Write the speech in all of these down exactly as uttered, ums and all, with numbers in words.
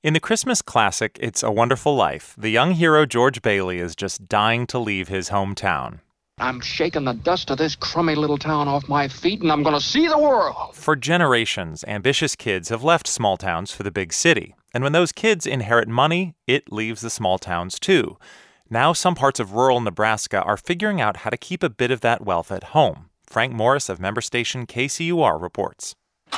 In the Christmas classic, It's a Wonderful Life, the young hero George Bailey is just dying to leave his hometown. I'm shaking the dust of this crummy little town off my feet, and I'm going to see the world. For generations, ambitious kids have left small towns for the big city. And when those kids inherit money, it leaves the small towns too. Now some parts of rural Nebraska are figuring out how to keep a bit of that wealth at home. Frank Morris of member station K C U R reports.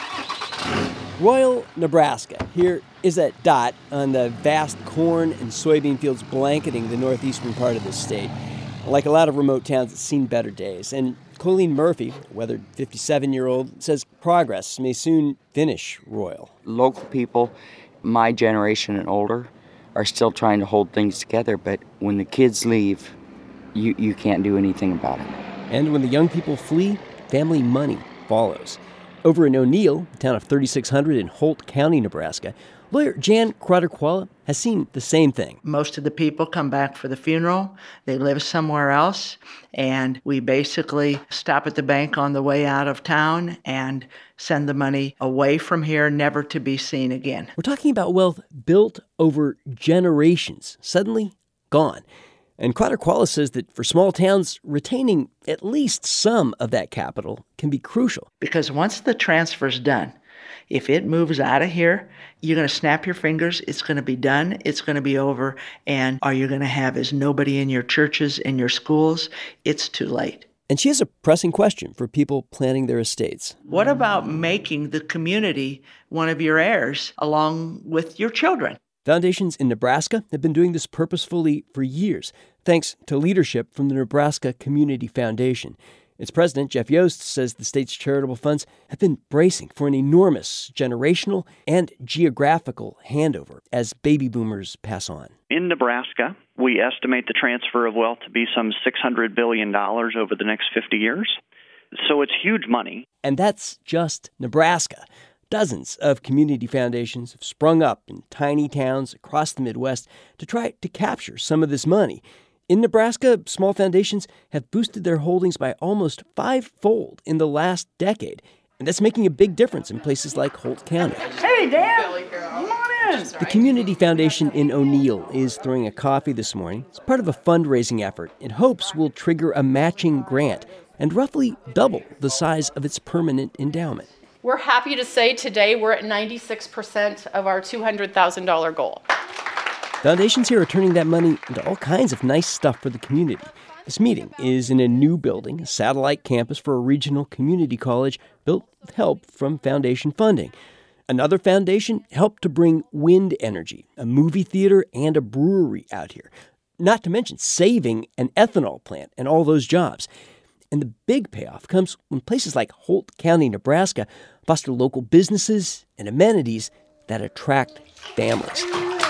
Royal, Nebraska. Here is that dot on the vast corn and soybean fields blanketing the northeastern part of the state. Like a lot of remote towns, it's seen better days. And Colleen Murphy, a weathered fifty-seven-year-old, says progress may soon finish Royal. Local people, my generation and older, are still trying to hold things together, but when the kids leave, you, you can't do anything about it. And when the young people flee, family money follows. Over in O'Neill, a town of thirty-six hundred in Holt County, Nebraska, lawyer Jan Crother-Qualla has seen the same thing. Most of the people come back for the funeral. They live somewhere else, and we basically stop at the bank on the way out of town and send the money away from here, never to be seen again. We're talking about wealth built over generations, suddenly gone. And Crother-Qualla says that for small towns, retaining at least some of that capital can be crucial. Because once the transfer's done, if it moves out of here, you're going to snap your fingers, it's going to be done, it's going to be over, and all you're going to have is nobody in your churches, in your schools. It's too late. And she has a pressing question for people planning their estates. What about making the community one of your heirs along with your children? Foundations in Nebraska have been doing this purposefully for years, thanks to leadership from the Nebraska Community Foundation. Its president, Jeff Yost, says the state's charitable funds have been bracing for an enormous generational and geographical handover as baby boomers pass on. In Nebraska, we estimate the transfer of wealth to be some six hundred billion dollars over the next fifty years. So it's huge money. And that's just Nebraska. Dozens of community foundations have sprung up in tiny towns across the Midwest to try to capture some of this money. In Nebraska, small foundations have boosted their holdings by almost fivefold in the last decade. And that's making a big difference in places like Holt County. Hey, Dan! Come on in! The Community Foundation in O'Neill is throwing a coffee this morning. It's part of a fundraising effort it hopes will trigger a matching grant and roughly double the size of its permanent endowment. We're happy to say today we're at ninety-six percent of our two hundred thousand dollars goal. Foundations here are turning that money into all kinds of nice stuff for the community. This meeting is in a new building, a satellite campus for a regional community college built with help from foundation funding. Another foundation helped to bring wind energy, a movie theater, and a brewery out here. Not to mention saving an ethanol plant and all those jobs. And the big payoff comes when places like Holt County, Nebraska, foster local businesses and amenities that attract families.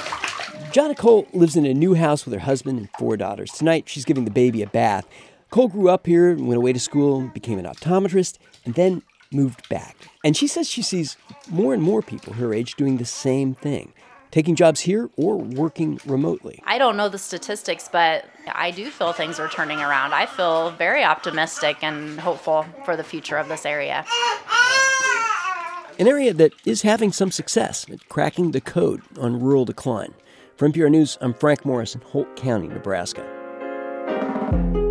Jonna Cole lives in a new house with her husband and four daughters. Tonight, she's giving the baby a bath. Cole grew up here, went away to school, became an optometrist, and then moved back. And she says she sees more and more people her age doing the same thing, taking jobs here or working remotely. I don't know the statistics, but I do feel things are turning around. I feel very optimistic and hopeful for the future of this area. An area that is having some success at cracking the code on rural decline. For N P R News, I'm Frank Morris in Holt County, Nebraska.